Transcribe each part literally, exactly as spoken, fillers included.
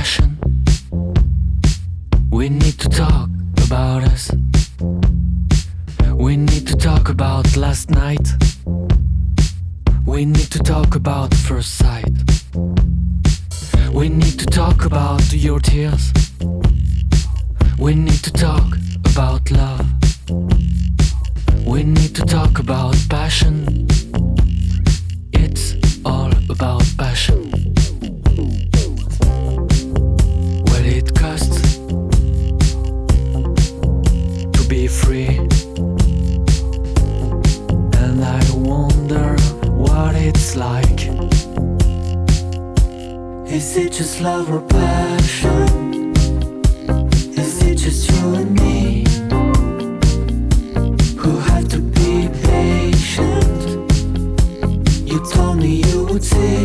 passion. We need to talk about us. We need to talk about last night. We need to talk about first sight. We need to talk about your tears. We need to talk about love. We need to talk about passion. It's all about passion. What it costs to be free. And I wonder what it's like. Is it just love or passion? Is it just you and me who have to be patient? You told me you would see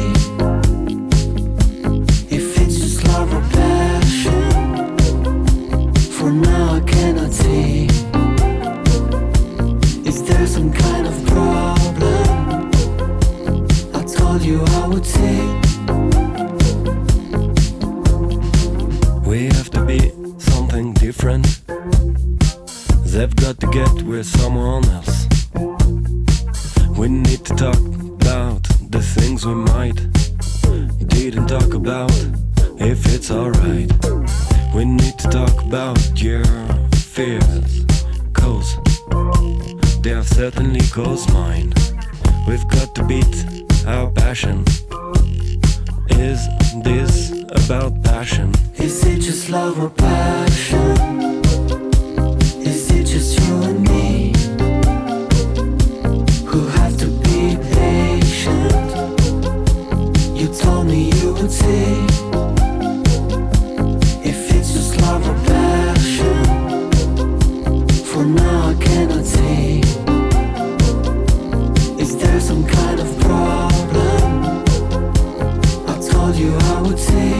if it's just love or passion. For now I cannot see. Is there some kind of problem? I told you I would see. We have to be something different. They've got to get with someone else. We need to talk about the things we might didn't talk about, if it's alright. We need to talk about your fears, cause they have certainly caused mine. We've got to beat our passion. Is this about passion? Is it just love or passion? Is it just you and me who have to be patient? You told me you would see if it's just love or passion. For now I cannot see. Is there some kind of problem? I told you I would see.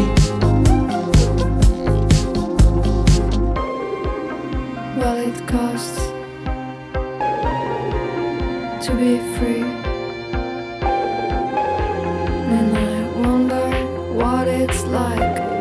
Well, it costs to be free. And I wonder what it's like.